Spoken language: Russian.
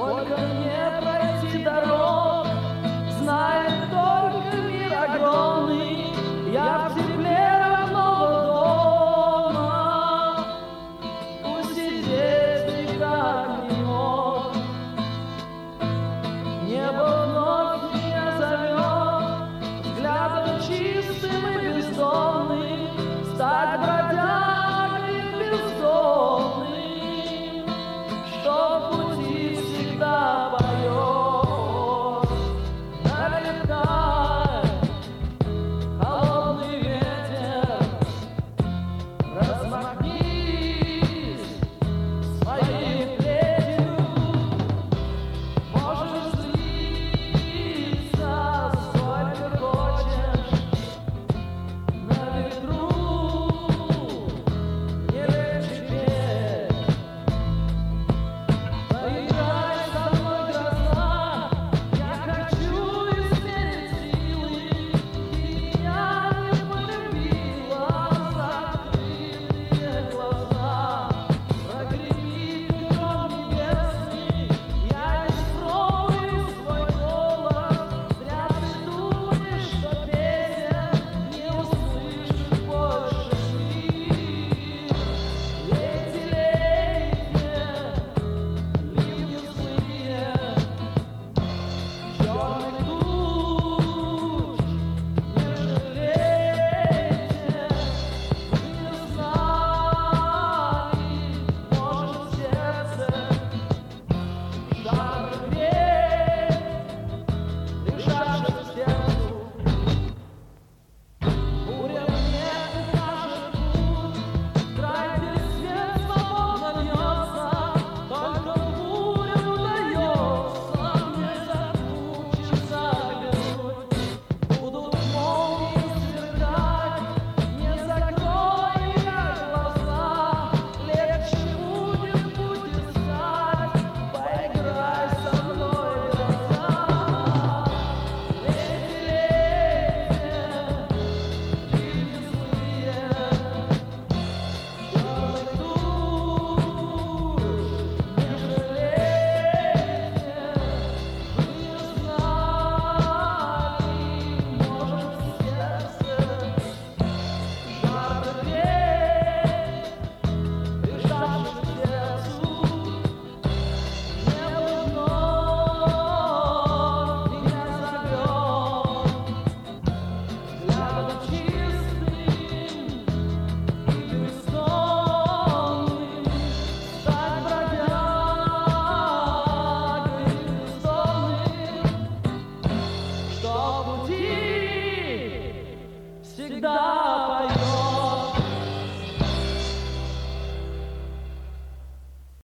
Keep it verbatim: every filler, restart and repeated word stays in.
Сколько мне пройти дорог, знает только мир огромный. Я в тепле родного дома, усидеть никак не мог. Небо вновь меня зовет, взглядом чистым и бездонным, стать бродягой бездомным, что в пути всегда поет. Налетает холодный ветер, размахнись своей плетью, можешь злиться сколько хочешь, на ветру не легче петь. Поиграй со мной, гроза, я хочу измерить силы, и я не полюбила закрытые глаза. Прогреби гром небесный, я не скрою свой голос. Зря ты думаешь, что песен не услышит больше мир. Лейте, лейте, ливни злые, черный ключ, не жалейте. Вы не знали, может, сердце жарко греть, лежащее в сердцу. Буря мне укажет путь, край без свет свободно льется, только в бурю удается мне закружиться грудь. Будут молнии сверкать, не закрою я глаза, легче будет путь искать, поиграй со мной, гроза. Лейте, лейте, ливни злые, черный ключ, не жалейте. Вы не знали, может, сердце жарко греть, лежащее в сердцу. Небо вновь меня зовет, взглядом чистым и бездонным, стать бродягой бездомным, что в пути всегда поет.